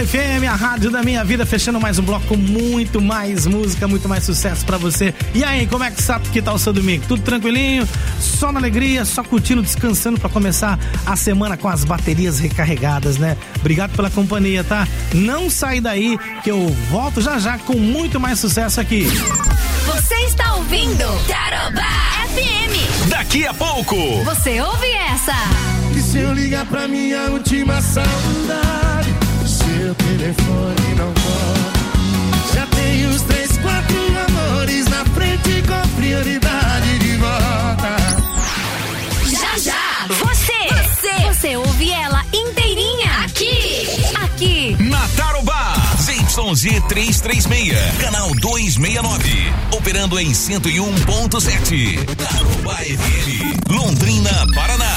FM, a rádio da minha vida, fechando mais um bloco com muito mais música, muito mais sucesso pra você. E aí, como é que tá o seu domingo? Tudo tranquilinho? Só na alegria, só curtindo, descansando pra começar a semana com as baterias recarregadas, né? Obrigado pela companhia, tá? Não sai daí que eu volto já já com muito mais sucesso aqui. Você está ouvindo Tarobá FM. Daqui a pouco você ouve essa. E se eu ligar pra minha última saudade, seu telefone não toca. Já tem os 3, 4 amores na frente com prioridade de volta. Já você ouve ela inteirinha aqui na Tarobá. ZYZ 336, canal 269, operando em 101.7. Tarobá FM, Londrina, Paraná.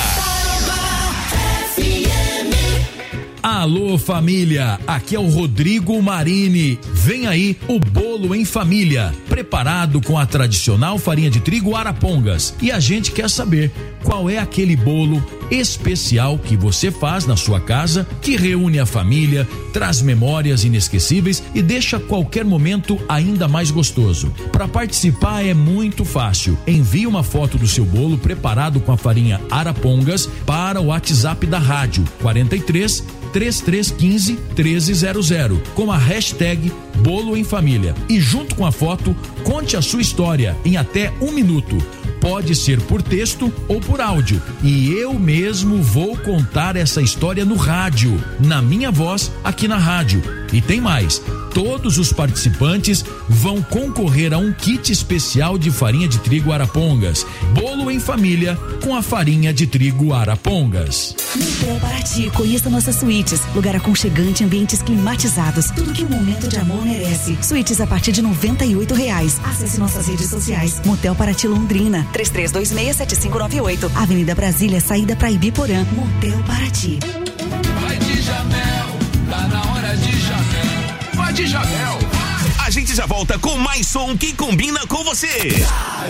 Alô família, aqui é o Rodrigo Marini. Vem aí o bolo em família, preparado com a tradicional farinha de trigo Arapongas. E a gente quer saber qual é aquele bolo especial que você faz na sua casa, que reúne a família, traz memórias inesquecíveis e deixa qualquer momento ainda mais gostoso. Para participar é muito fácil. Envie uma foto do seu bolo preparado com a farinha Arapongas para o WhatsApp da rádio 43 3315 1300 com a hashtag Bolo em Família. E junto com a foto, conte a sua história em até 1 minuto. Pode ser por texto ou por áudio. E eu mesmo vou contar essa história no rádio, na minha voz, aqui na rádio. E tem mais. Todos os participantes vão concorrer a um kit especial de farinha de trigo Arapongas. Bolo em família com a farinha de trigo Arapongas. Motel Paraty, conheça nossas suítes. Lugar aconchegante, ambientes climatizados. Tudo que um momento de amor merece. Suítes a partir de R$98. Acesse nossas redes sociais. Motel Paraty Londrina, 33267598. Avenida Brasília, saída para Ibiporã. Motel Paraty. Vai de Jamel, tá na hora de Jamel. Vai de Jamel. A gente já volta com mais som que combina com você.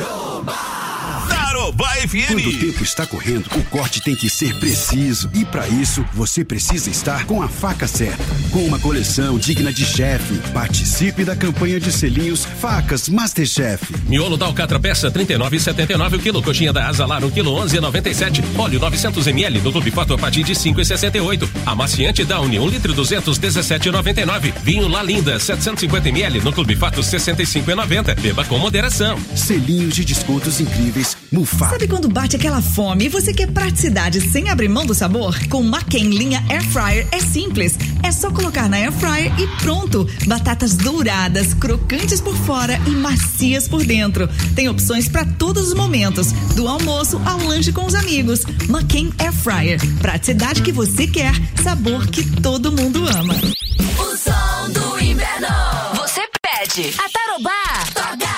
Tarobá FM. Quando o tempo está correndo, o corte tem que ser preciso. E para isso, você precisa estar com a faca certa. Com uma coleção digna de chefe. Participe da campanha de selinhos Facas Masterchef. Miolo da Alcatra peça 39,79 o quilo. Coxinha da Azalar 1 quilo 11,97. Óleo 900 ml do Clube Fato a partir de 5,68. Amaciante Downy 1 litro 217,99. Vinho La Linda 750 ml no Clube Fato 65,90. Beba com moderação. Selinhos de descontos incríveis. Mufato. Sabe quando bate aquela fome e você quer praticidade sem abrir mão do sabor? Com McCain linha Air Fryer é simples. É só colocar na Air Fryer e pronto. Batatas douradas, crocantes por fora e macias por dentro. Tem opções para todos os momentos, do almoço ao lanche com os amigos. McCain Air Fryer. Praticidade que você quer, sabor que todo mundo ama. O som do inverno. Você pede. A Tarobá toca.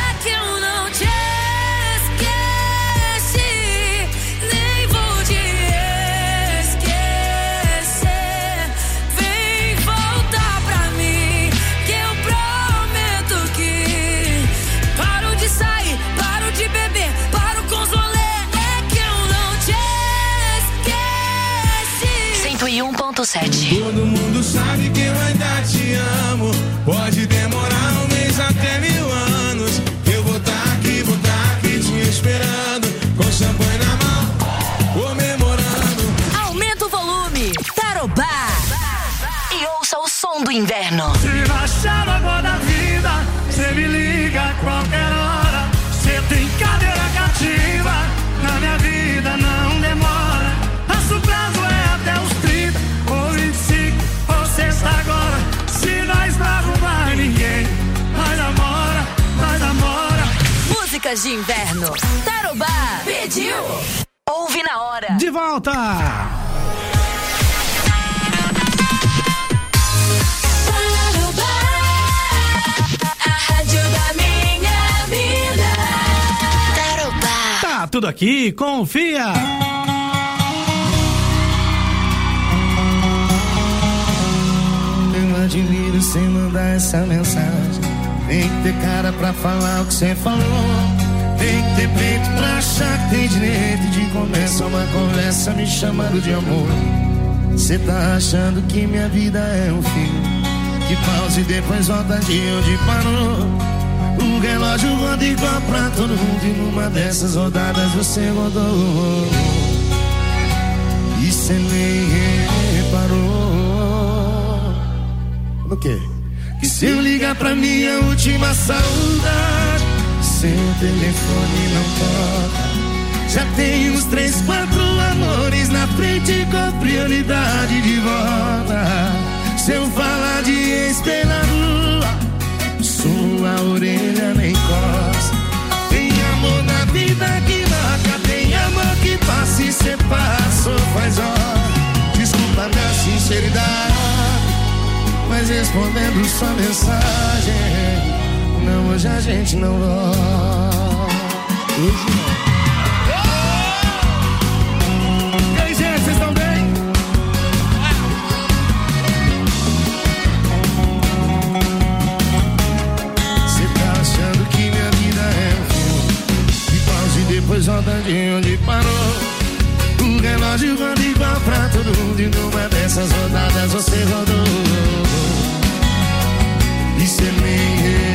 Todo mundo sabe que eu ainda te amo. Pode demorar 1 mês até 1000 anos. Eu vou tá aqui te esperando, com champanhe na mão, comemorando. Aumenta o volume, Tarobá. E ouça o som do inverno. Se baixar na água da vida, cê me liga a qualquer hora. Cê tem cadeira cativa, na minha vida não demora. Nosso prazo é até os 30 ou 25 ou sexta agora. Se nós não arrumar ninguém, vai namora. Músicas de inverno. Tarobá pediu. Ouve na hora. De volta. Tarobá, a rádio da minha vida. Tarobá. Tá tudo aqui, confia. Eu admiro sem mandar essa mensagem. Tem que ter cara pra falar o que você falou. Tem que ter peito pra achar que tem direito de começar uma conversa me chamando de amor. Cê tá achando que minha vida é um filme que pausa e depois volta de onde parou. O relógio roda igual pra todo mundo e numa dessas rodadas você rodou. E cê nem reparou. No quê? Que se eu ligar pra minha última saudade, seu telefone não toca. Já tem uns 3, 4 amores na frente com prioridade de volta. Se eu falar de ex na rua, sua orelha nem coça. Tem amor na vida que marca, tem amor que passa e cê passou faz hora. Desculpa minha sinceridade, mas respondendo sua mensagem, não, hoje a gente não volta. Hoje não. E aí, gente, vocês estão bem? Você tá achando que minha vida é um filme que pausa e depois volta de onde parou. O relógio roda igual pra todo mundo e numa dessas rodadas você rodou. E cê nem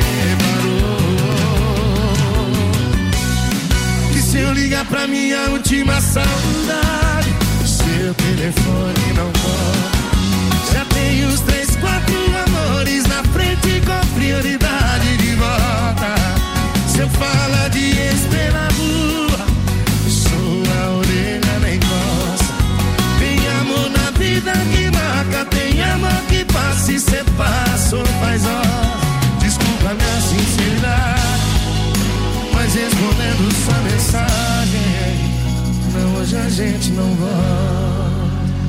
reparou que se eu ligar pra minha última saudade, seu telefone não toca. Já tem uns 3, 4 amores na frente com prioridade de volta. Se eu falar de ex pela rua, sua orelha nem coça. Tem amor na vida que marca, tem amor que passa e cê passou faz hora. Desculpa minha sinceridade, mas respondendo sua mensagem, não, hoje a gente não volta.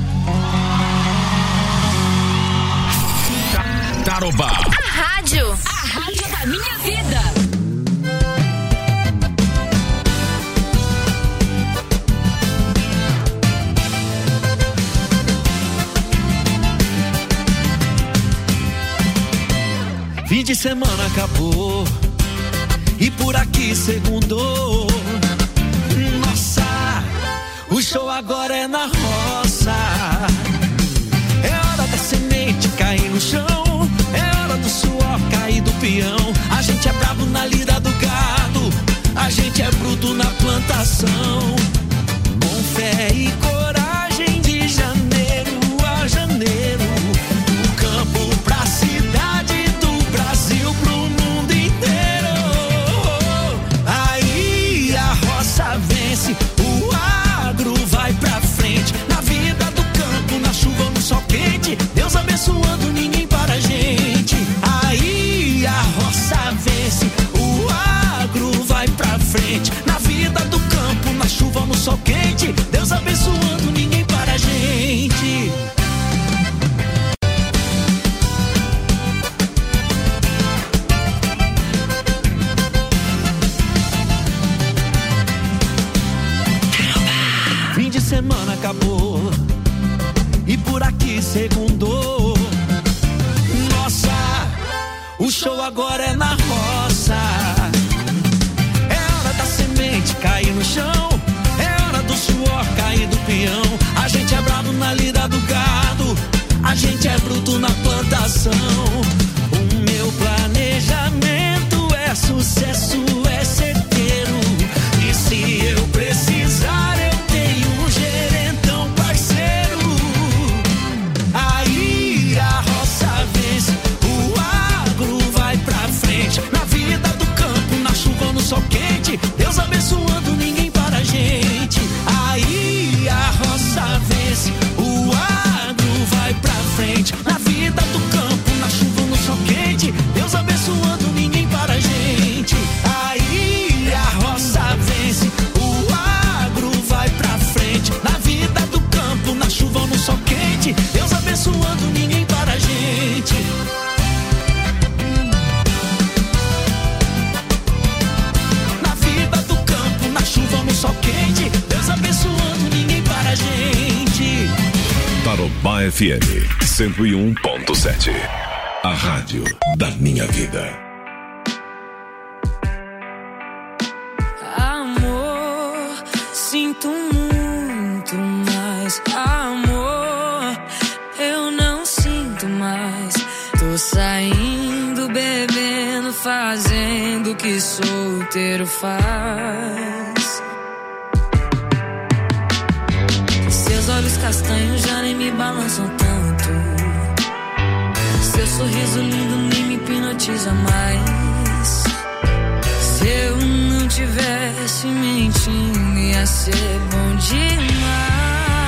Tarobá. A rádio da minha vida. Fim de semana acabou e por aqui segundou. Nossa, o show agora é na roça. É hora da semente cair no chão, é hora do suor cair do peão. A gente é bravo na lida do gado, a gente é bruto na plantação. Com fé e coragem de janeiro a janeiro, do campo pra cidade, do Brasil pro mundo inteiro. Aí a roça vence, o agro vai pra frente. Na vida do campo, na chuva ou no sol quente, Deus abençoando, ninguém para a gente. Aí a roça vence, o agro vai pra frente. Na vida do campo, na chuva ou no sol quente, Deus abençoando, ninguém para a gente. Fim de semana acabou e por aqui segundou. Nossa, o show agora é na roça. É hora da semente cair no chão, é hora do suor cair do peão. A gente é bravo na lida do gado, a gente é bruto na plantação. O meu planejamento é sucesso, é certeiro. E se eu precisar, eu tenho um gerentão parceiro. Aí a roça vence, o agro vai pra frente. Na vida do campo, na chuva ou no sol quente, Deus abençoando, ninguém para a gente. Aí a roça vence, o agro vai pra frente. Na vida do campo, na chuva ou no sol quente, Deus abençoando, ninguém para a gente. Aí a roça vence, o agro vai pra frente. Na vida do campo, na chuva ou no sol quente, Deus abençoando, ninguém para a gente. Na vida do campo, na chuva ou no sol quente, Deus abençoando, ninguém para a gente. Tarobá FM 101.7. A rádio da minha vida. Amor, sinto muito mais amor. Tô saindo, bebendo, fazendo o que solteiro faz. Seus olhos castanhos já nem me balançam tanto. Seu sorriso lindo nem me hipnotiza mais. Se eu não tivesse mentindo, ia ser bom demais.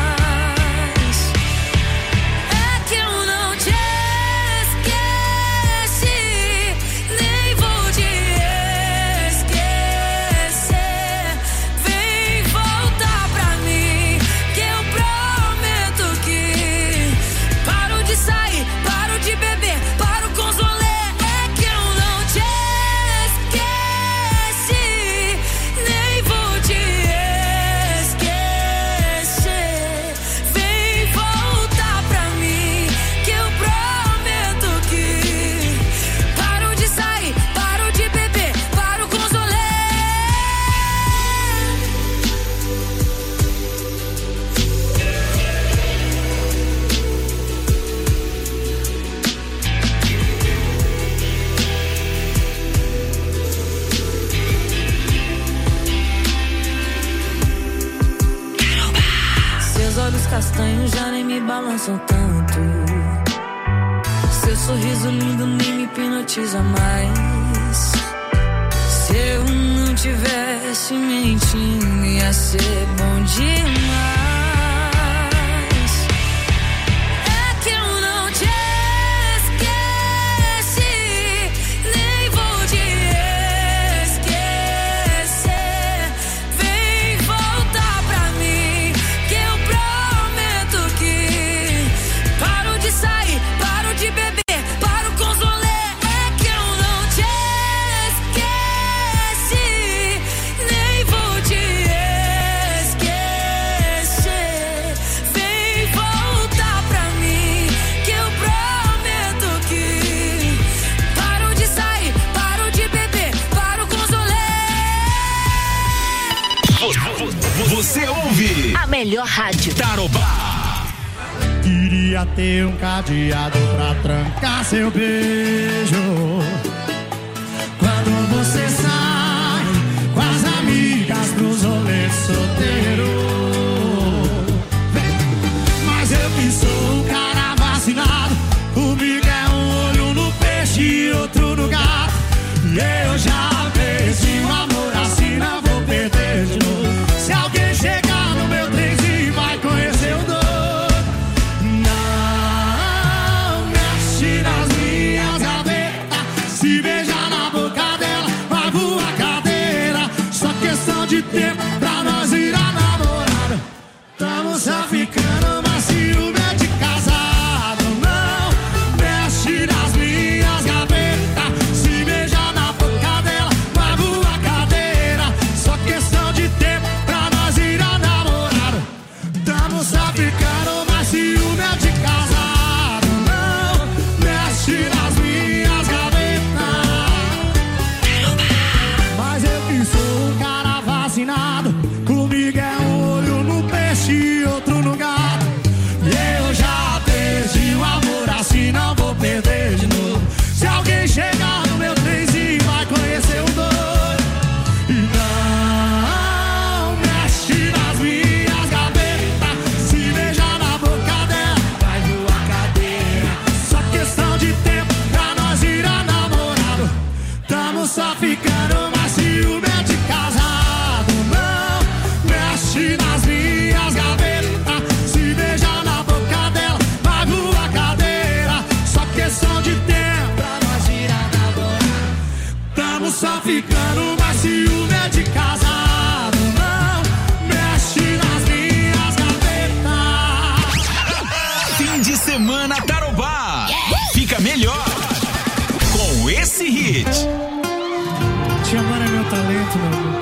Castanhos já nem me balançam tanto. Seu sorriso lindo nem me hipnotiza mais. Se eu não tivesse mentindo, ia ser bom demais. Você ouve a melhor rádio. Tarobá. Queria ter um cadeado pra trancar seu beijo. Quando você sai com as amigas pros rolês solteiro. Mas eu que sou um cara vacinado. Comigo é um olho no peixe e outro no gato. E eu já perdi o amor assim, não vou perder de novo. Se alguém chegar no meu trenzinho, vai conhecer o doido. Não mexe nas minhas gavetas. Se beijar na boca dela, pago a cadeira. Só questão de tempo pra nós virar namorada. Tamo só ficando, mas ciúme é de casado. Não mexe nas minhas gavetas. Se beijar na boca dela, pago a cadeira. Só questão de tempo pra nós virar namorado. Tamo só ficando, mas ciúme é de casado. Não mexe nas minhas gavetas. Mas eu que sou um cara vacinado. Comigo é um olho no peixe e outro no gato. E eu já perdi o amor assim, não vou perder de novo. Se alguém chegar no meu trenzinho, vai conhecer o doido. E não mexe nas minhas gavetas. Se beijar na boca dela, vai voar cadeira. Só questão de tempo pra nós virar namorado. Tamo só ficando, mas ciúme é de casado. Não mexe nas minhas gavetas. Se beijar na boca dela, vai voar cadeira. Só questão de tempo pra nós virar namorado. Tamo só ficando, mas ciúme é de casado. Não mexe nas minhas gavetas. Fim de semana Tarobá. Fica melhor com esse hit. Te amar é meu talento, meu amor.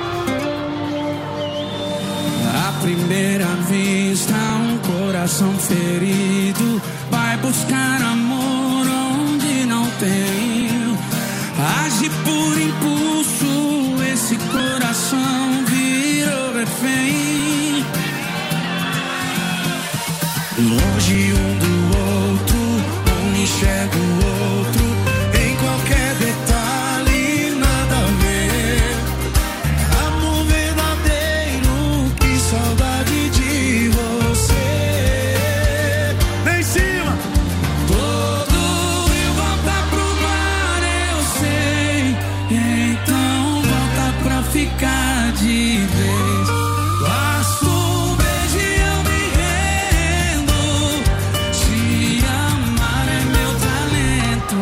À primeira vista, um coração ferido vai buscar amor onde não tem. Age por impulso, esse coração virou refém. Longe um do outro, enxergo outro em qualquer detalhe, nada a ver. Amor verdadeiro, que saudade de você. Vem em cima. Todo rio volta pro mar, eu sei. Então volta pra ficar de vez. Basta um beijo e eu me rendo. Te amar é meu talento.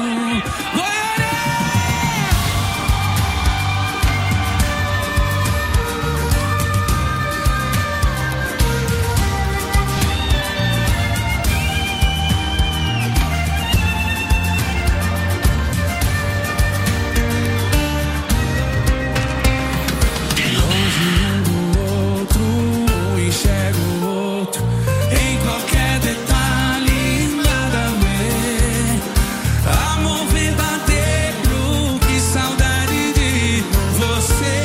Longe um do outro, enxergo outro em qualquer detalhe, nada a ver. Amor verdadeiro, que saudade de você.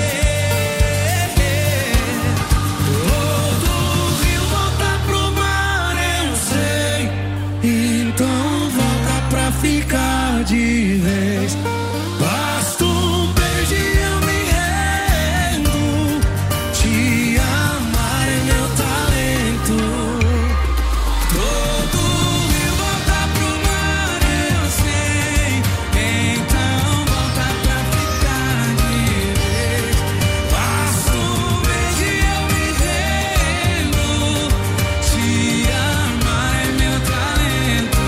Todo rio volta pro mar, eu sei. Então volta pra ficar de vez. Basta um beijo e eu me rendo. Te amar é meu talento. Todo rio volta pro mar, eu sei. Então volta pra ficar de vez. Basta um beijo e eu me rendo. Te amar é meu talento.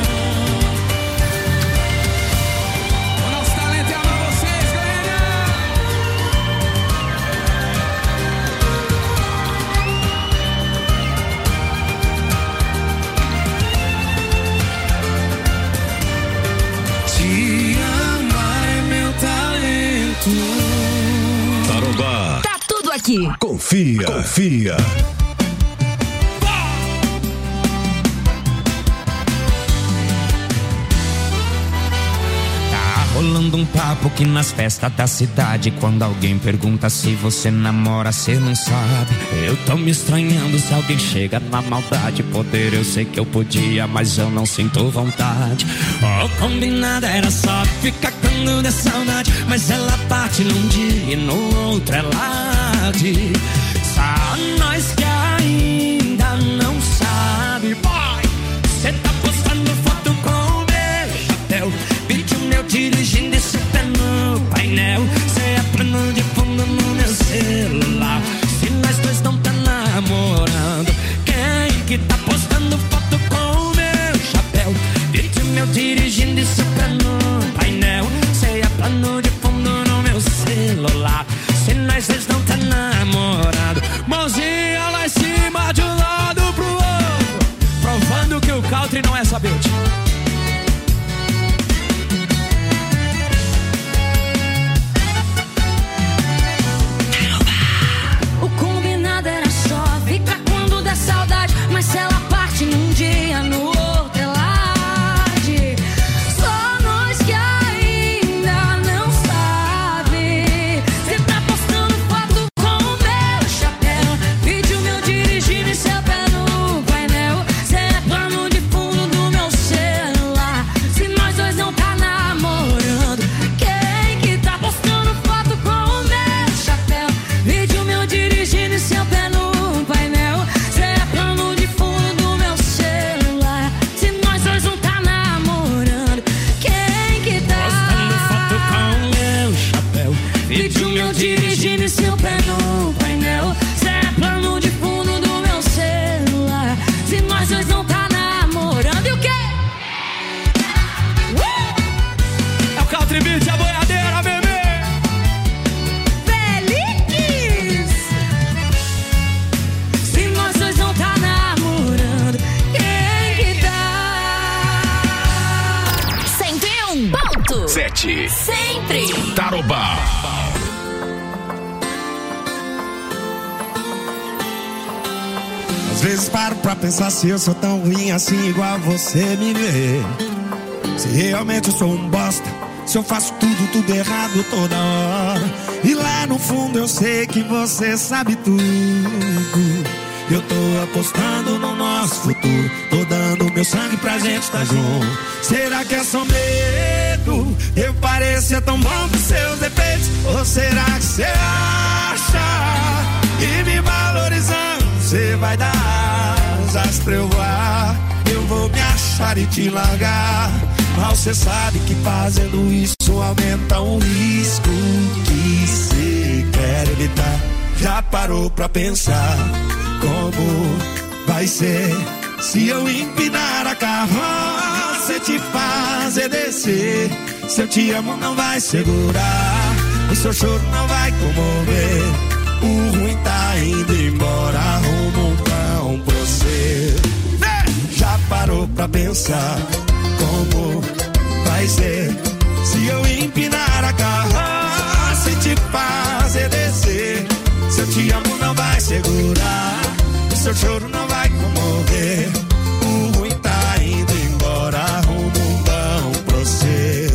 O nosso talento é amar vocês, galera. Te amar é meu talento. Tarobá, Tá tudo aqui. confia. Tá rolando um papo que nas festas da cidade, quando alguém pergunta se você namora, cê não sabe. Eu tô me estranhando se alguém chega na maldade. Poder eu sei que eu podia, mas eu não sinto vontade. O combinado era só ficar quando der saudade, mas ela parte num dia e no outro ela diz. Só nós que ainda não sabe. Boy, cê tá postando foto com o meu chapéu, vídeo meu dirigindo esse pé no painel. Cê é plano de fundo no meu celular. Se nós dois não tá namorando, quem que tá postando foto com o meu chapéu, vídeo meu dirigindo esse pé no painel. Cê é plano de fundo no meu celular. Se nós dois não tá namorando, mãozinha lá em cima de um lado pro outro, provando que o country não é sabete. O combinado era só ficar quando der saudade, mas se ela parte num dia, no outro ela arde. Só nós que ainda não sabe. Cê tá postando foto com o meu chapéu, vídeo meu dirigindo e seu pé no painel. Cê é plano de fundo do meu celular. Se nós dois não tá namorando, quem que tá postando foto com o meu chapéu, vídeo meu dirigindo e seu pé no painel. Cê é plano de fundo do meu celular. Se nós dois não tá namorando, quem que tá Postando foto com o meu chapéu, vídeo meu dirigindo e seu pé no painel. Cê é plano de fundo do meu celular. Se nós dois não tá namorando, e o quê? é o country beat, a boiadeira, bebê. Feliz! Se nós dois não tá namorando, quem que tá? 101.7 Sempre. Tarobá. Às vezes paro pra pensar se eu sou tão ruim assim, igual você me vê. Se realmente eu sou um bosta, se eu faço tudo errado toda hora. E lá no fundo eu sei que você sabe tudo. Eu tô apostando no nosso futuro, tô dando meu meu sangue pra gente tá junto. Será que é só medo? Eu parecer tão bom com seus defeitos? Ou será que você acha que me valorizando você vai dar asas pra eu voar? Eu vou me achar e te largar. Mal cê sabe que fazendo isso aumenta o risco que cê quer evitar. Já parou pra pensar como vai ser se eu empinar a carroça e te fazer descer? Se eu te amo não vai segurar, o seu choro não vai comover. O ruim tá indo embora, rumo um pão pra você. Já parou pra pensar como vai ser se eu empinar a carroça e te fazer descer? Se eu te amo não vai segurar, o seu choro não vai comover. O ruim tá indo embora, rumo um pão pra você.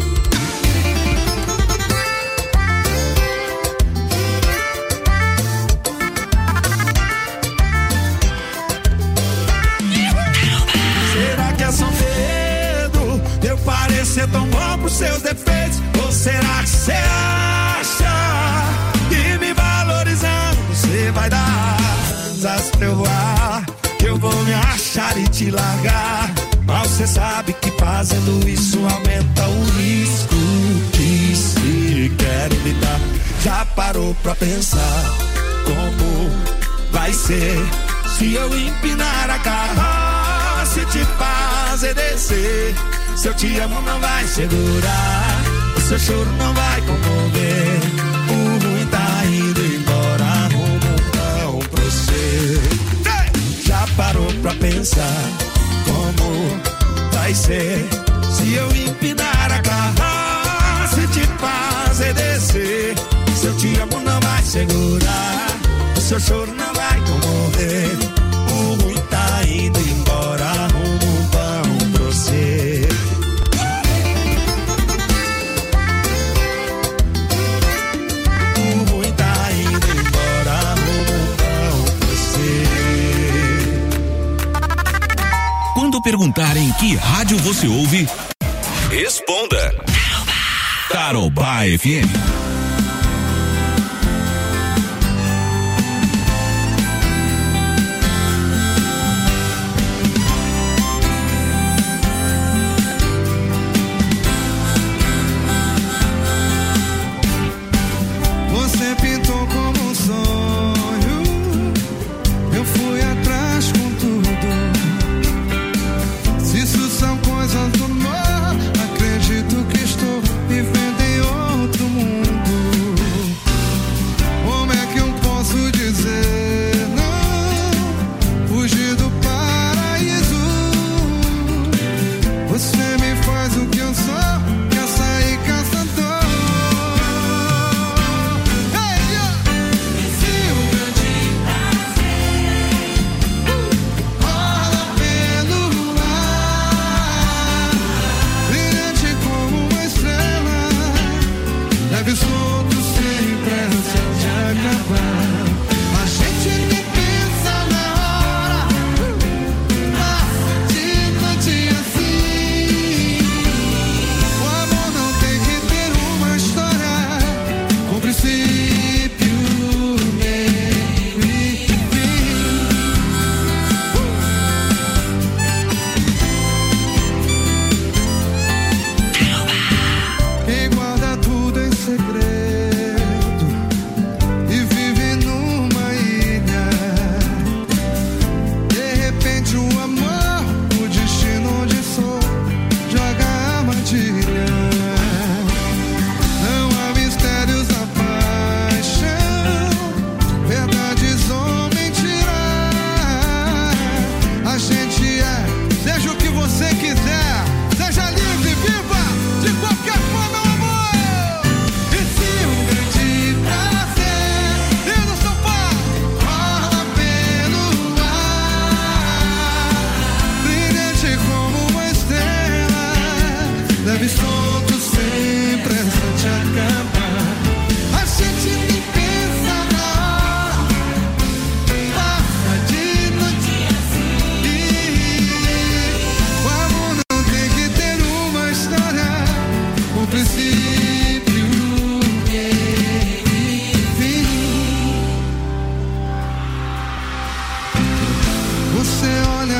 Será que é só medo? Eu parecer tão bom pros seus defeitos? Ou será que você acha que me valorizando você vai dar asas pra eu voar? Eu vou me achar e te largar. Mal cê sabe que fazendo isso aumenta o risco que se quer evitar. Já parou pra pensar como vai ser se eu empinar a carroça e te fazer descer? Se eu te amo não vai segurar, o seu choro não vai comover. O ruim tá indo embora, rumo um pão pra você. Já parou pra pensar como vai ser se eu empinar a carroça e te fazer descer? Se eu te amo não vai segurar, o seu choro não vai comover. O ruim tá indo embora, rumo um pão pra você. O ruim tá indo embora, rumo um pão pra você. Quando perguntarem que rádio você ouve, responda Tarobá FM. Você pintou como um sonho, eu fui atrás com tudo. Se isso são coisas do mar, acredito que estou vivendo em outro mundo.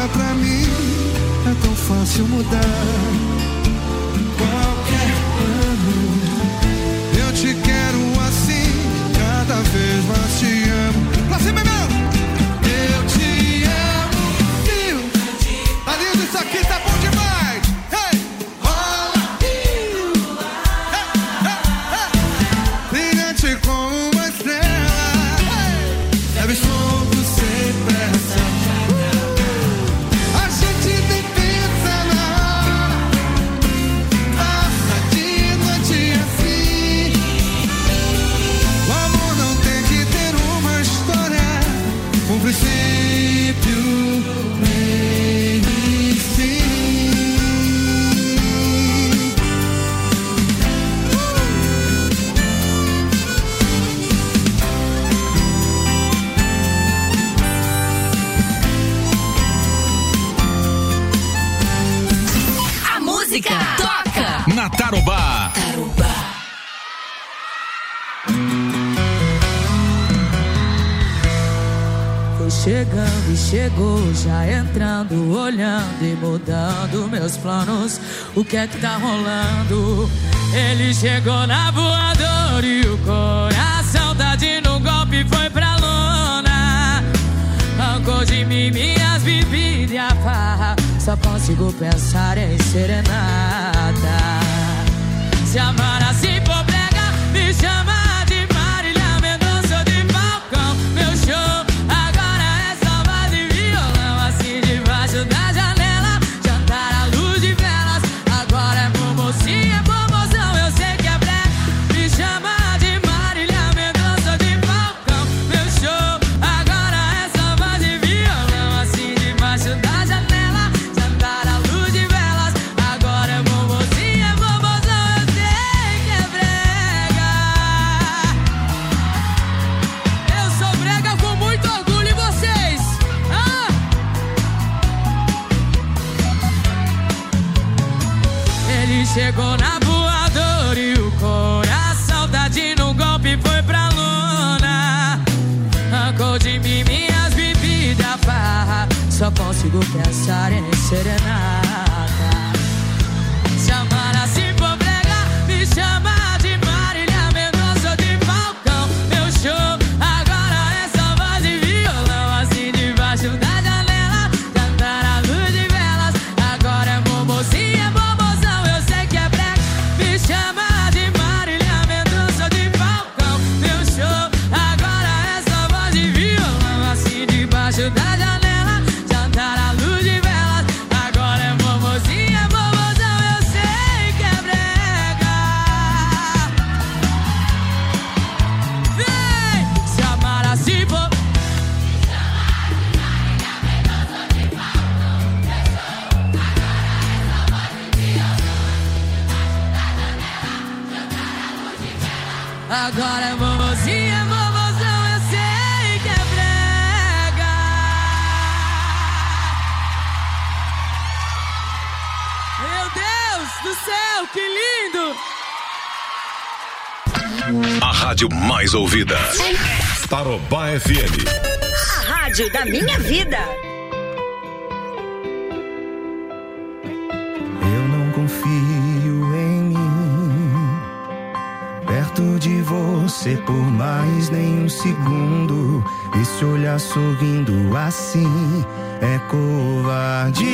pra mim é tão fácil mudar qualquer plano. Eu te quero assim, cada vez mais te amo. Pra cima, meu! Eu te amo, viu? Tá lindo isso aqui, tá bom demais! Hey! Rola! Brilhante como uma estrela. Leve fogo sem pressa. A gente nem pensa na hora. Passa de noite assim. O amor não tem que ter uma história. Um princípio, meio e fim. A música toca Na Tarobá. Foi chegando e chegou, já entrando, olhando e mudando meus planos. O que é que tá rolando? Ele chegou na voadora e o coração tá de um golpe, foi pra lona. Arrancou de mim minhas bebidas e a farra. Só consigo pensar em serenata. Se amar assim for brega, me chama de Marília Mendonça de Falcão. Meu show agora é só voz e violão. Assim debaixo da janela, jantar à luz de velas. Agora é mocinha, pomozão, eu sei que é brega. Me chama de Marília Mendonça de Falcão. Meu show agora é só voz e violão. Assim debaixo da janela, jantar à luz de velas. Agora é mocinha, pomozão, eu sei que é brega. Eu sou brega com muito orgulho, e vocês? Ele chegou na voadora e o coração tá de um golpe, foi pra lona. Arrancou de mim minhas bebidas, farra. Só consigo pensar em serenata. Se amar assim for brega, me chama de Marília Mendonça de Falcão. Meu show agora é só voz e violão. Assim debaixo da janela, cantar à luz de velas. Agora é mocinha, pomozão, eu sei que é brega. Me chama de Marília Mendonça de Falcão. Meu show agora é só voz e violão. Assim debaixo da janela, jantar à luz de velas. Agora é mocinha, pomozão, eu sei que é brega. Vem! Se amar assim for. Agora é mocinha, pomozão, eu sei que é brega. Meu Deus do céu, que lindo! A rádio mais ouvida. Tarobá FM. a rádio da minha vida. Eu não confio em mim, perto de você por mais nem um segundo. Esse olhar sorrindo assim é covardia.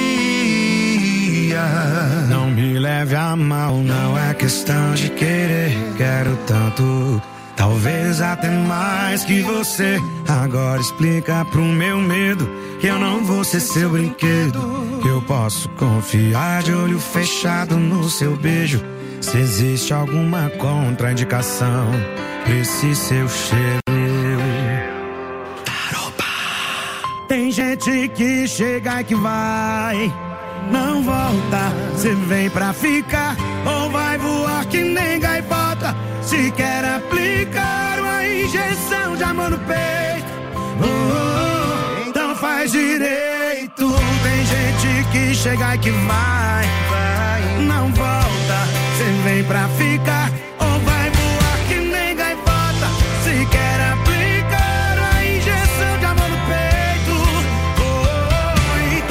Não me leve a mal, não é questão de querer. Quero tanto, talvez até mais que você. Agora explica pro meu medo que eu não vou ser seu brinquedo, que eu posso confiar de olho fechado no seu beijo. Se existe alguma contraindicação pra esse seu cheiro. Tem gente que chega e que vai, não volta. Cê vem pra ficar ou vai voar que nem gaivota. Se quer aplicar uma injeção de amor no peito, então faz direito. Tem gente que chega e que vai, não volta. Cê vem pra ficar ou vai voar que nem gaivota. Se quer aplicar uma injeção de amor no peito,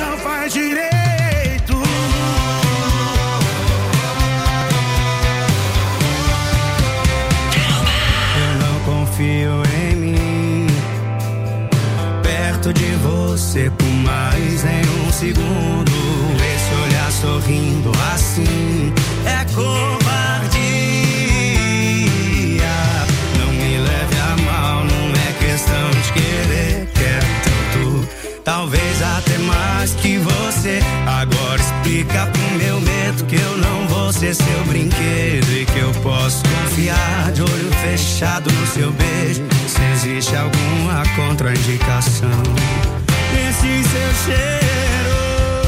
até mais que você. Agora explica pro meu medo que eu não vou ser seu brinquedo e que eu posso confiar de olho fechado no seu beijo. Se existe alguma contraindicação nesse seu cheiro.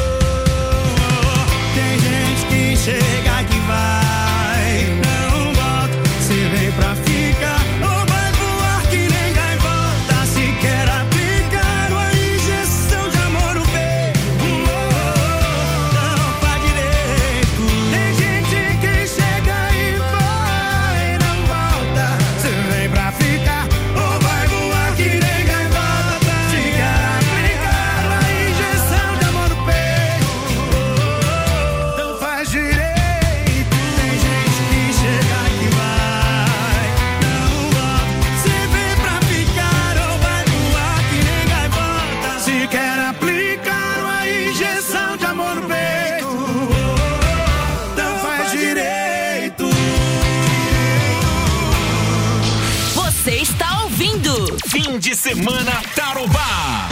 Tem gente que chega que vai, não volta. Se vem pra ficar ou vai voar que nem gaivota. Se quer aplicar uma injeção de amor no peito, não faz direito. Tem gente que chega e vai, não volta. Se vem pra ficar ou vai voar que nem gaivota. Se quer aplicar uma injeção de amor no peito, não faz direito. Tem gente que chega que vai, não volta. Se vem pra ficar ou vai voar que nem gaivota. Se quer aplicar uma injeção de amor no peito, não faz direito. Você está ouvindo Fim de semana Tarobá.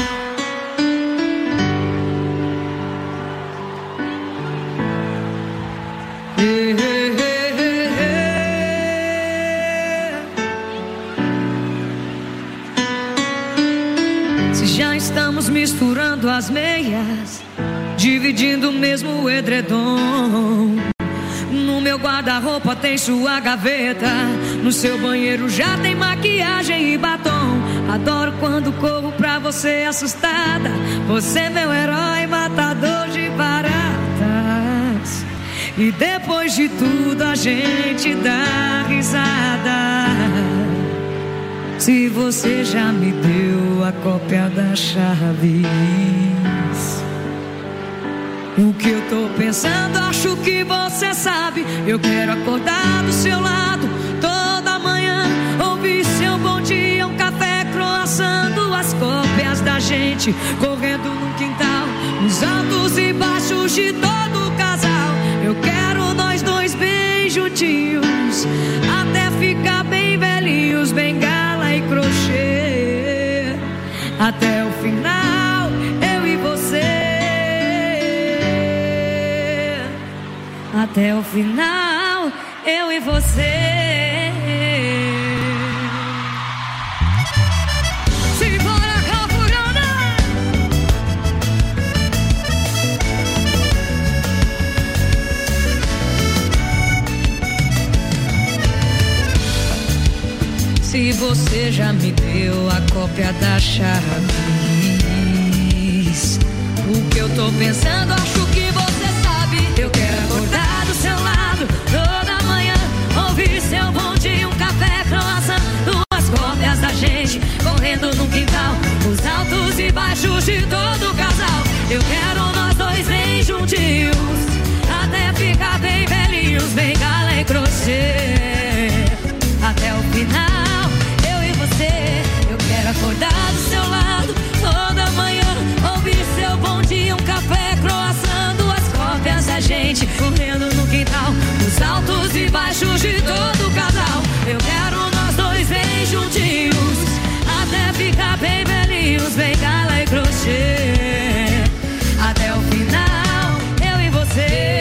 Se já estamos misturando as meias, dividindo o mesmo edredom. No meu guarda-roupa tem sua gaveta, no seu banheiro já tem maquiagem e batom. Adoro quando corro pra você assustada. Você é meu herói, matador de baratas. E depois de tudo a gente dá risada. Se você já me deu a cópia das chaves, o que eu tô pensando, acho que você sabe. Eu quero acordar do seu lado toda manhã, ouvir seu bom dia, um café, croissant, duas cópias da gente correndo no quintal, nos altos e baixos de todo o casal. Eu quero nós dois bem juntinhos, até ficar bem velhinhos, bengala e crochê, até o final, eu e você. Até o final, eu e você. Simbora, Calfurana! Se você já me deu a cópia das chaves, o que eu tô pensando, acho que você sabe. Eu quero acordar do seu lado toda manhã, ouvir seu bom dia, um café, croissant, duas cópias da gente correndo no quintal, os altos e baixos de todo o casal. Eu quero nós dois bem juntinhos, até ficar bem velhinhos, bengala e crochê, até o final, eu e você. Eu quero acordar do seu lado toda manhã, ouvir seu bom dia, um café, croissant, duas cópias da gente correndo no quintal, os altos e baixos de todo o casal. Eu quero nós dois bem juntinhos, até ficar bem velhinhos, bengala e crochê, até o final, eu e você.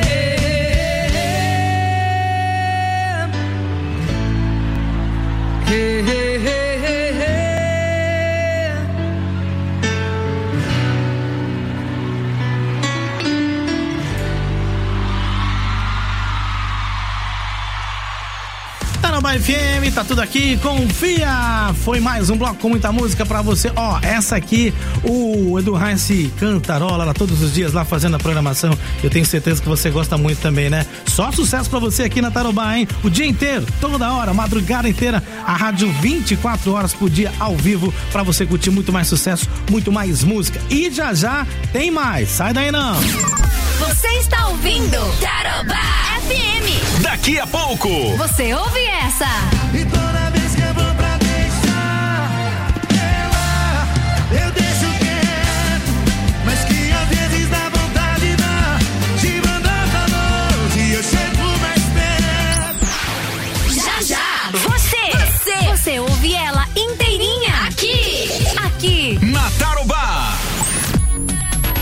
Tarobá FM, tá tudo aqui, confia! Foi mais um bloco com muita música pra você. Ó, essa aqui, o Edu Heinz cantarola lá todos os dias lá fazendo a programação. Eu tenho certeza que você gosta muito também, né? Só sucesso pra você aqui na Tarobá, hein? O dia inteiro, toda hora, madrugada inteira, a rádio 24 horas por dia ao vivo pra você curtir muito mais sucesso, muito mais música. E já já tem mais, sai daí não! Você está ouvindo Tarobá FM. Daqui a pouco Você ouve essa. E toda vez que eu vou pra deixar ela, eu deixo quieto, mas que às vezes dá vontade de mandar pra longe e eu chego mais perto. Já já. Você ouve ela inteirinha aqui na Tarobá.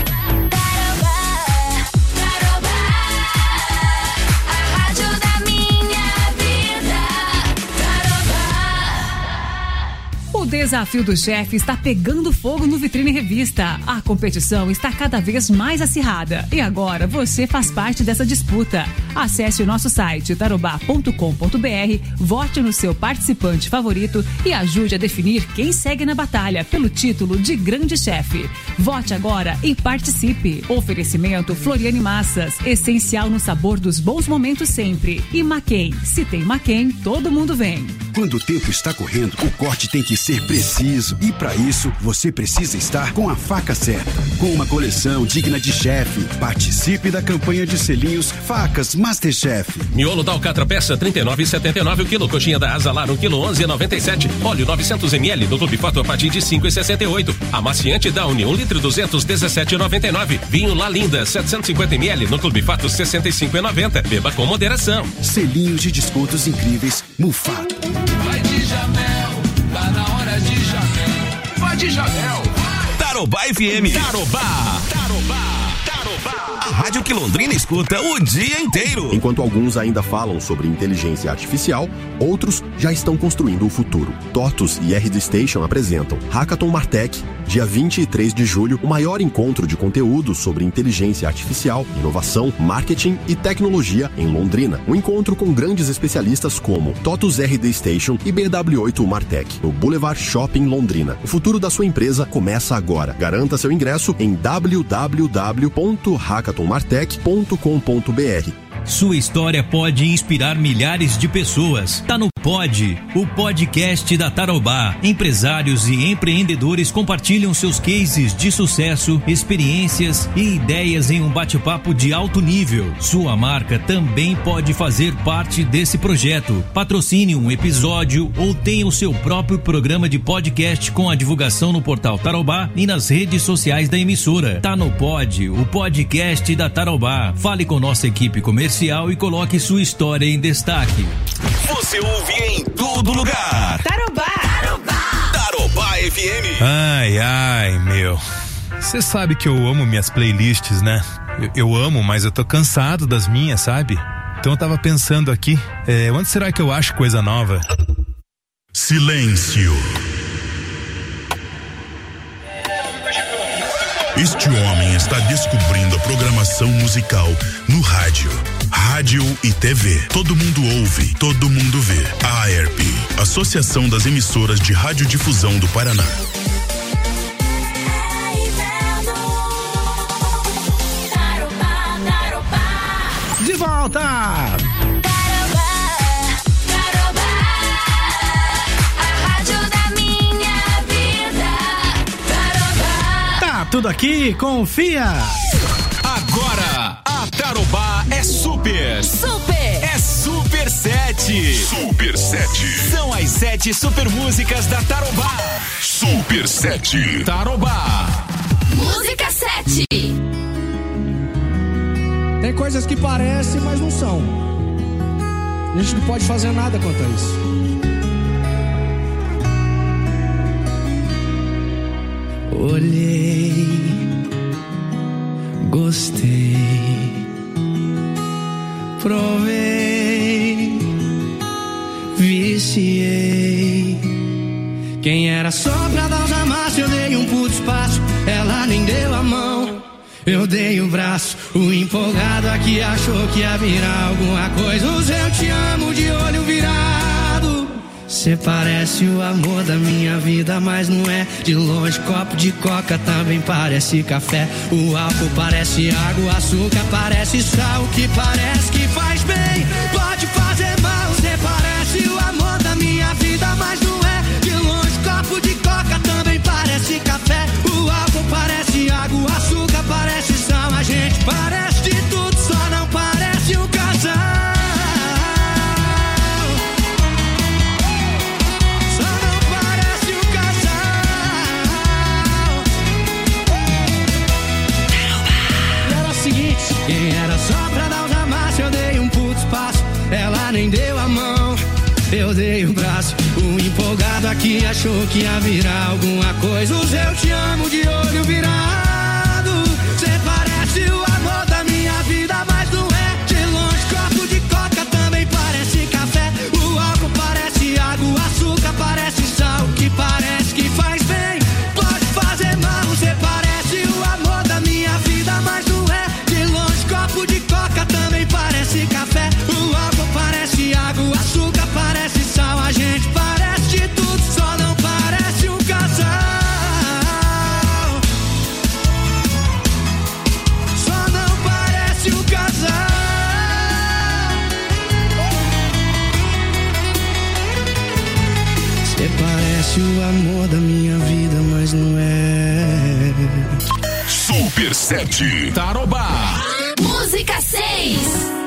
desafio do chefe está pegando fogo no Vitrine Revista. A competição está cada vez mais acirrada e agora você faz parte dessa disputa. Acesse o nosso site tarobá.com.br, vote no seu participante favorito e ajude a definir quem segue na batalha pelo título de grande chefe. Vote agora e participe. Oferecimento Floriane Massas, essencial no sabor dos bons momentos sempre. E Maquem, se tem Maquem, todo mundo vem. Quando o tempo está correndo, o corte tem que ser preciso. E para isso, você precisa estar com a faca certa. Com uma coleção digna de chefe. Participe da campanha de selinhos Facas Masterchef. Miolo da Alcatra peça 39,79 o quilo. Coxinha da Azalar 1 quilo 11,97. Óleo 900 ml do Clube Fato a partir de 5,68. Amaciante Downy 1 litro 200 17,99. Vinho La Linda 750 ml no Clube Fato 65,90. Beba com moderação. Selinhos de descontos incríveis Mufato. Vai de Jamel, tá na hora de Jamel. Vai de Jamel. Tarobá FM. Tarobá. A rádio que Londrina escuta o dia inteiro. Enquanto alguns ainda falam sobre inteligência artificial, outros já estão construindo o futuro. TOTUS e RD Station apresentam Hackathon Martech, dia 23 de julho, o maior encontro de conteúdo sobre inteligência artificial, inovação, marketing e tecnologia em Londrina. Um encontro com grandes especialistas como TOTUS RD Station e BW8 Martech, no Boulevard Shopping Londrina. O futuro da sua empresa começa agora. Garanta seu ingresso em www.hackathonmartech.com.br. Sua história pode inspirar milhares de pessoas. Tá no Pod, o podcast da Tarobá. Empresários e empreendedores compartilham seus cases de sucesso, experiências e ideias em um bate-papo de alto nível. Sua marca também pode fazer parte desse projeto. Patrocine um episódio ou tenha o seu próprio programa de podcast com a divulgação no portal Tarobá e nas redes sociais da emissora. Tá no Pod, o podcast da Tarobá. Fale com nossa equipe comercial e coloque sua história em destaque. Você ouve em todo lugar. Tarobá. Tarobá FM. Ai, meu. Você sabe que eu amo minhas playlists, né? Eu amo, mas eu tô cansado das minhas, sabe? Então eu tava pensando aqui, onde será que eu acho coisa nova? Silêncio. Este homem está descobrindo a programação musical no rádio e TV. Todo mundo ouve, todo mundo vê. A AERP, Associação das Emissoras de Radiodifusão do Paraná. De volta! Tudo aqui, confia! Agora, a Tarobá é super! É Super 7! Super 7! São as 7 super músicas da Tarobá! Super 7! Tarobá! Música 7! Tem coisas que parecem, mas não são. A gente não pode fazer nada quanto a isso. Olhei, gostei, provei, viciei. Quem era só pra dar os amassos, eu dei um puto espaço. Ela nem deu a mão, eu dei o braço. O empolgado aqui achou que ia virar alguma coisa. Os eu te amo de olho virado. Cê parece o amor da minha vida, mas não é. De longe, copo de coca também parece café. O álcool parece água, o açúcar parece sal. O que parece que faz bem, pode fazer mal. Cê parece o amor da minha vida, mas não é. De longe, copo de coca também parece café. O álcool parece água, o açúcar parece sal. A gente parece de tudo, só não parece um casal. Quem era só pra dar os amassos, eu dei um puto espaço. Ela nem deu a mão, eu dei o braço. O empolgado aqui achou que ia virar alguma coisa. Os eu te amo de olho virado. Cê parece o amor da minha vida, mas não é. De longe, copo de coca também parece café. O álcool parece água, o açúcar parece sal. O que parece que fosse o amor da minha vida, mas não é. Super 7 Tarobá. Música 6.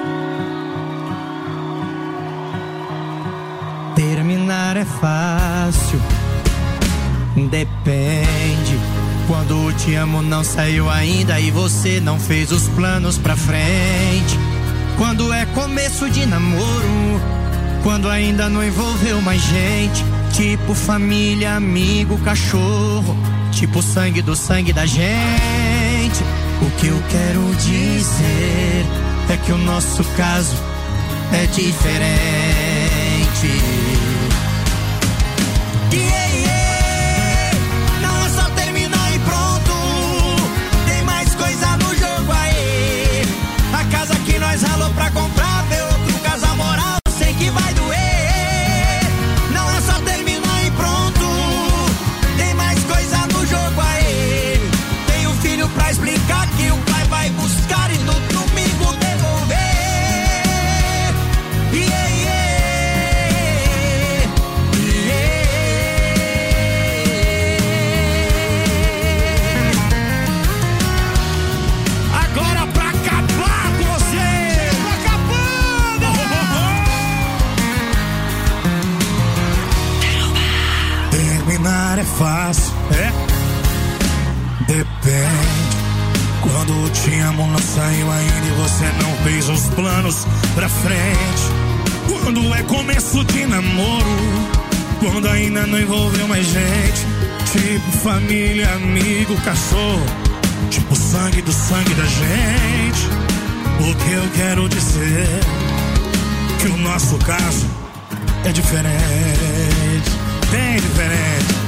Terminar é fácil, depende. Quando o te amo não saiu ainda e você não fez os planos pra frente. Quando é começo de namoro, quando ainda não envolveu mais gente. Tipo família, amigo, cachorro, tipo sangue do sangue da gente. O que eu quero dizer é que o nosso caso é diferente. Não é só terminar e pronto, tem mais coisa no jogo aí. A casa que nós ralou pra comprar, ver outro casal moral, sei que vai doer. Não é só terminar e pronto, tem mais coisa no jogo aí. Tem um filho pra explicar que o pai vai buscar e no domingo devolver. Agora pra acabar com você, tô acabando. Terminar é fácil, é? Depende. Quando o te amo não saiu ainda e você não fez os planos pra frente. Quando é começo de namoro, quando ainda não envolveu mais gente. Tipo família, amigo, cachorro, tipo sangue do sangue da gente. O que eu quero dizer que o nosso caso é diferente, bem diferente.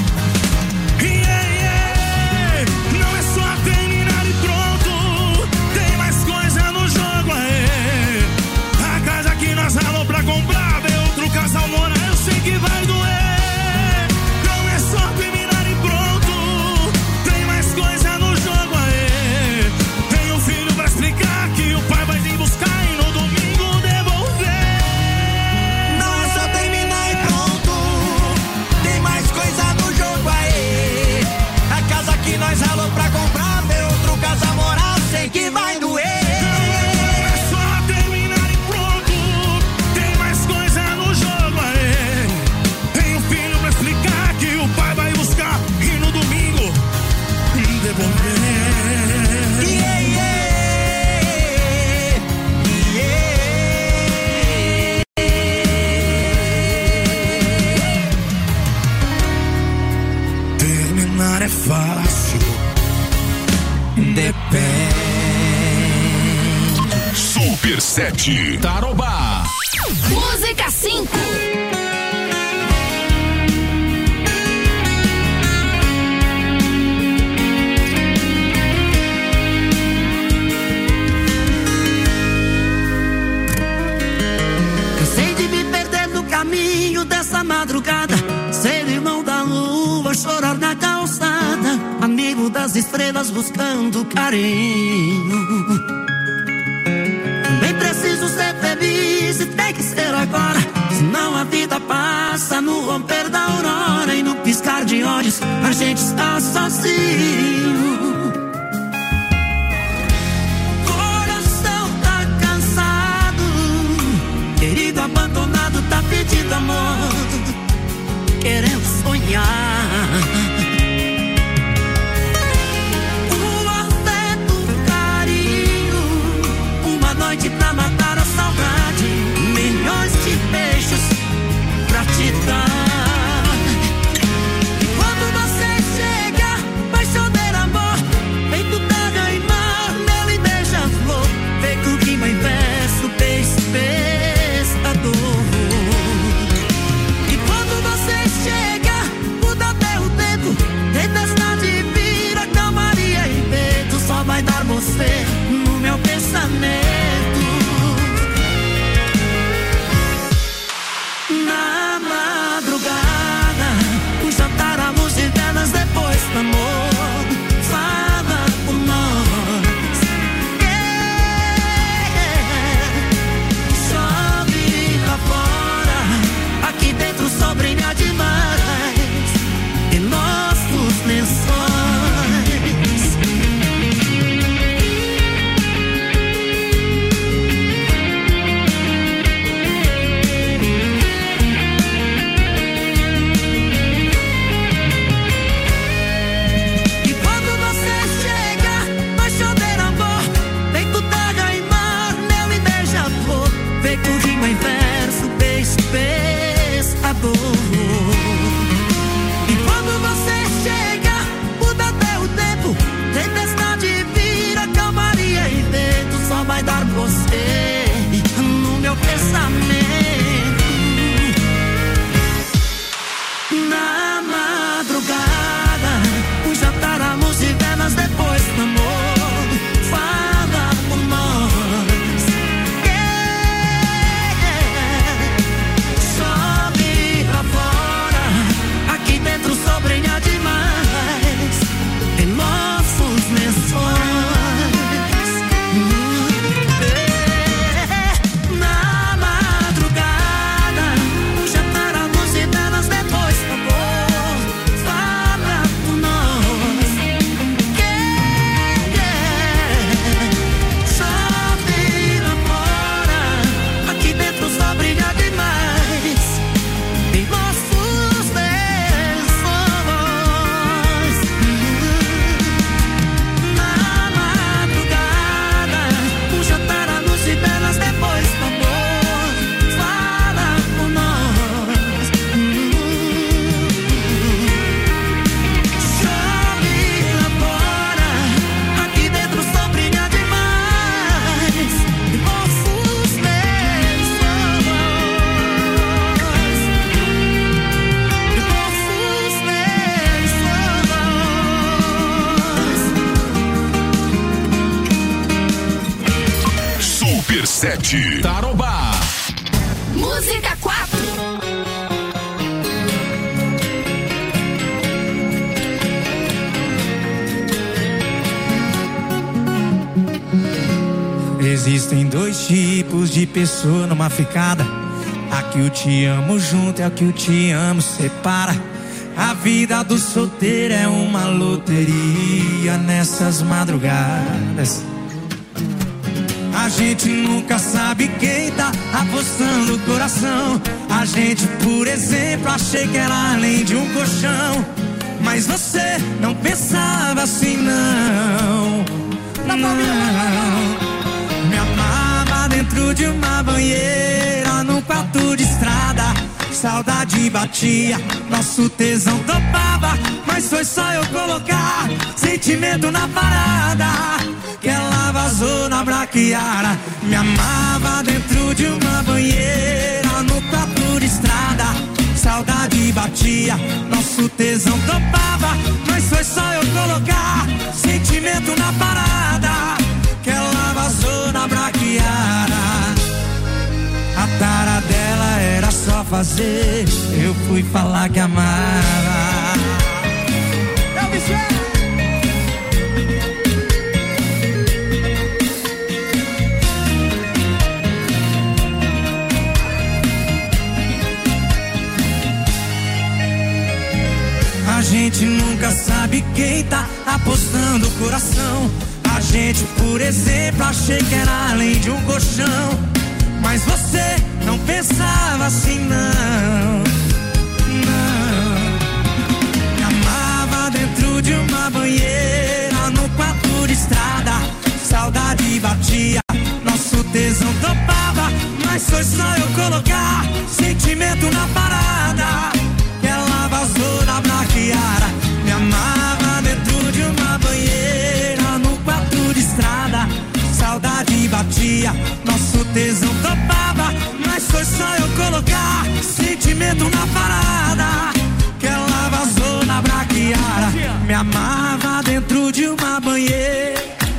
Não é só terminar e pronto, tem mais coisa no jogo aí. A casa que nós ralou pra comprar, ver outro casal morar, eu sei que vai doer. Não é só terminar e pronto, tem mais coisa no jogo aí. Tem um filho pra explicar que o pai vai vir buscar e no domingo devolver. Não é só terminar e pronto, tem mais coisa no jogo aí. A casa que nós ralou pra comprar, ver outro casal morar, sei que vai doer. Não é só terminar e pronto, tem mais coisa no jogo aí. Tem um filho pra explicar que o pai vai buscar e no domingo devolver. Terminar é fácil, depende. Super 7 Tarobá. Música 5. Cansei de me perder no caminho dessa madrugada, ser irmão da lua, chorar na calçada, amigo das estrelas buscando carinho. Também preciso ser feliz e tem que ser agora, senão a vida passa no romper da aurora e no piscar de olhos a gente está sozinho. Coração tá cansado, querido abandonado, tá pedindo amor, querendo sonhar. O afeto, o carinho, uma noite pra matar a saudade, milhões de beijos pra te dar. E quando você chega, vai chover amor, feito terra e mar, nele beija-flor, feito rima em verso, beijo, pescador. E quando você chega, muda até o tempo, tempestade vira calmaria e medo, só vai dar você no meu pensamento. Na madrugada, um jantar à luz de velas depois do amor, fala por nós. Chove lá fora, aqui dentro o sol brilha demais. Super 7 Tarobá. Música 4. Existem dois tipos de pessoa numa ficada. A que o te amo junto e a que o te amo separa. A vida do solteiro é uma loteria nessas madrugadas. A gente nunca sabe quem tá apostando o coração. A gente, por exemplo, achei que era além de um colchão. Mas você não pensava assim, não. Não. Me amava dentro de uma banheira, num quarto de estrada. Saudade batia, nosso tesão topava. Mas foi só eu colocar sentimento na parada que ela vazou na braquiara. Me amava dentro de uma banheira, no quarto de estrada. Saudade batia, nosso tesão topava. Mas foi só eu colocar sentimento na parada que ela vazou na braquiara. A tara dela era só fazer, eu fui falar que amava. Eu me A gente nunca sabe quem tá apostando o coração. A gente, por exemplo, achei que era além de um colchão. Mas você não pensava assim, não. Não. Me amava dentro de uma banheira, no quarto de estrada. Saudade batia, nosso tesão topava. Mas foi só eu colocar sentimento na parada que ela vazou na braquiara. Me amava dentro de uma banheira, no quarto de estrada. Saudade batia, nosso tesão topava. Mas foi só eu colocar sentimento na parada que ela vazou na braquiara. Me amava dentro de uma banheira,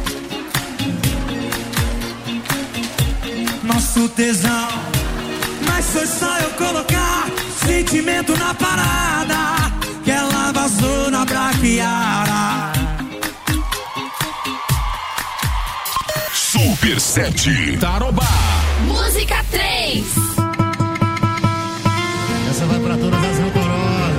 nosso tesão. Mas foi só eu colocar sentimento na parada que ela vazou na braquiara. Super 7 Tarobá. Música 3. Essa vai pra todas as rancorosas.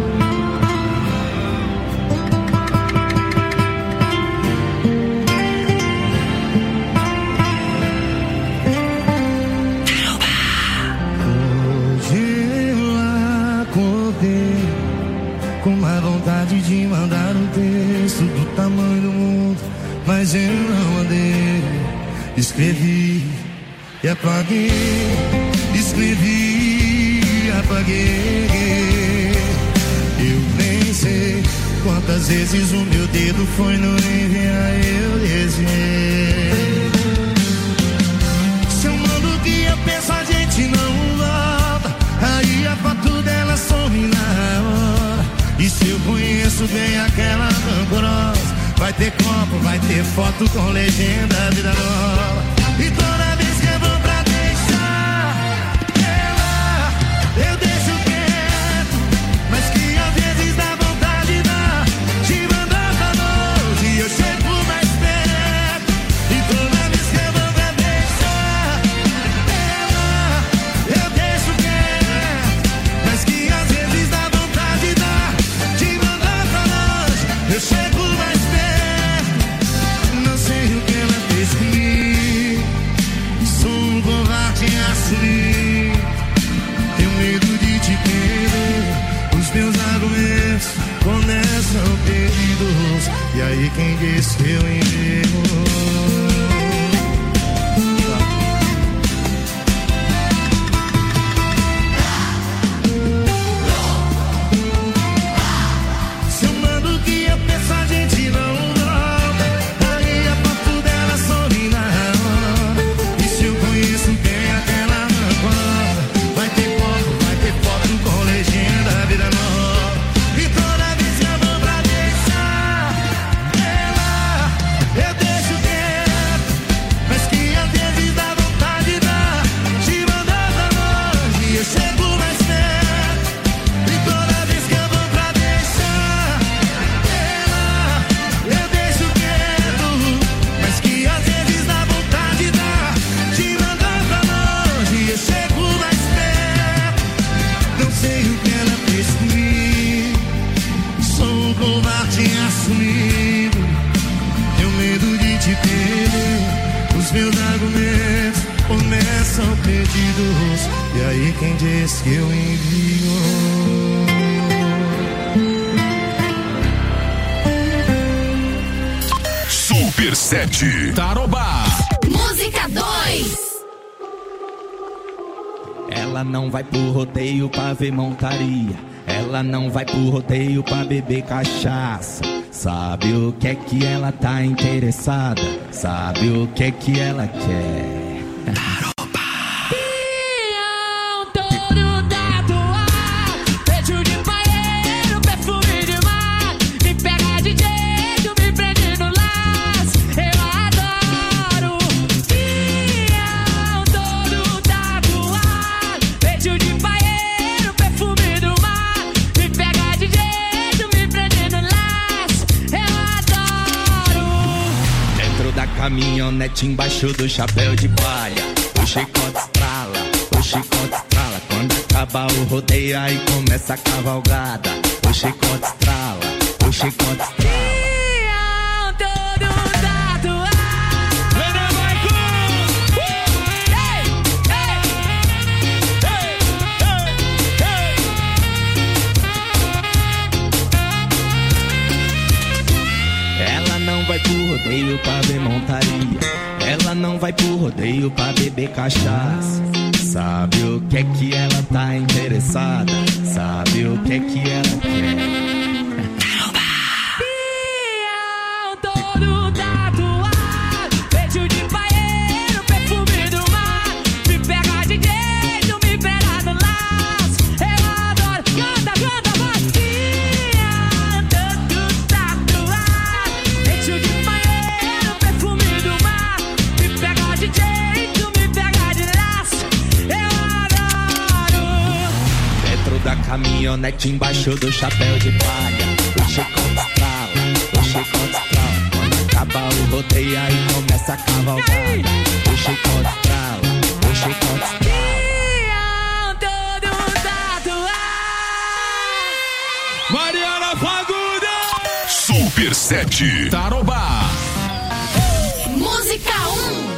Hoje eu acordei com uma vontade de mandar um texto do tamanho do mundo, mas eu não andei. Escrevi e apaguei, escrevi e apaguei. Eu nem sei quantas vezes o meu dedo foi no enviar, eu desenhei. Se eu mando o que eu penso, a gente não volta. Aí a foto dela some na hora. E se eu conheço bem aquela rancorosa, vai ter copo, vai ter foto com legenda, vida nova. E toda vez que é bom pra deixar ela, eu deixo quieto. Mas que às vezes dá vontade de mandar pra longe e eu chego mais perto. E toda vez que é bom pra deixar ela, eu deixo quieto. Mas que às vezes dá vontade de mandar pra longe, eu chego mais perto. Não sei o que ela fez comigo, são perdidos. E aí quem diz que eu envio? Super 7 Tarobá. Música 2. Ela não vai pro rodeio pra ver montaria. Ela não vai pro rodeio pra beber cachaça. Sabe o que é que ela tá interessada? Sabe o que é que ela quer? Caminhonete embaixo do chapéu de palha. O chicote estrala, o chicote estrala. Quando acaba o rodeio aí começa a cavalgada. O chicote estrala, o chicote estrala. Vai pro rodeio pra ver montaria. Ela não vai pro rodeio pra beber cachaça. Sabe o que é que ela tá interessada? Sabe o que é que ela quer? Caminhonete embaixo do chapéu de palha. O chicote estrala, o chicote estrala. Quando acaba o rodeio aí começa a cavalgada. O chicote estrala, o chicote estrala. Mariana Faguda. Super 7 Tarobá. Música 1.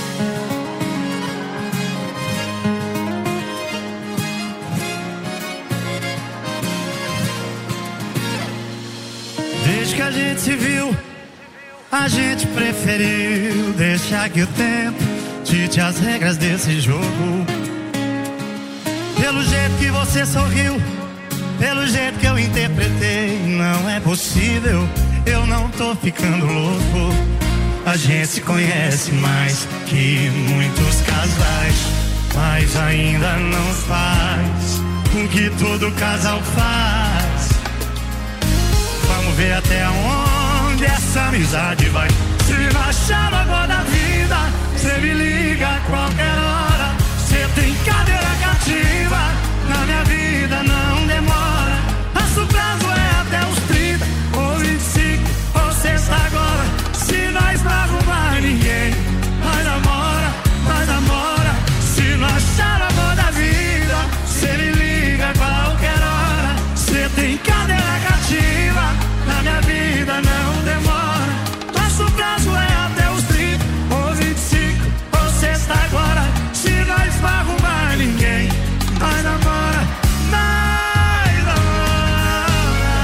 Desde que a gente se viu, a gente preferiu deixar que o tempo dite as regras desse jogo. Pelo jeito que você sorriu, pelo jeito que eu interpretei, não é possível, eu não tô ficando louco. A gente se conhece mais que muitos casais, mas ainda não faz o que todo casal faz. Vamos ver até onde essa amizade vai. Se não achar agora da vida, cê me liga a qualquer hora. Cê tem cadeira cativa, na minha vida não demora. Nosso prazo é até os 30 ou 25 ou sexta agora. Se nós não arrumar ninguém, nós namora, nós namora. Se não achar agora da vida, cê me liga a qualquer hora. Cê tem cadeira cativa, na minha vida não demora. Nosso prazo é até os 30 ou 25 ou sexta agora. Se nós não arrumar ninguém, nós namora, nós namora.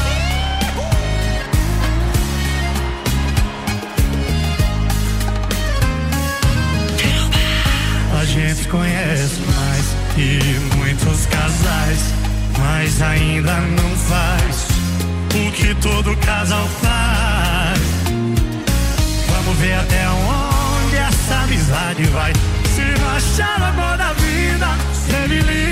A gente conhece mais que muitos casais, mas ainda não faz o que todo casal faz. Vamos ver até onde essa amizade vai. Se não achar o amor da vida, cê me liga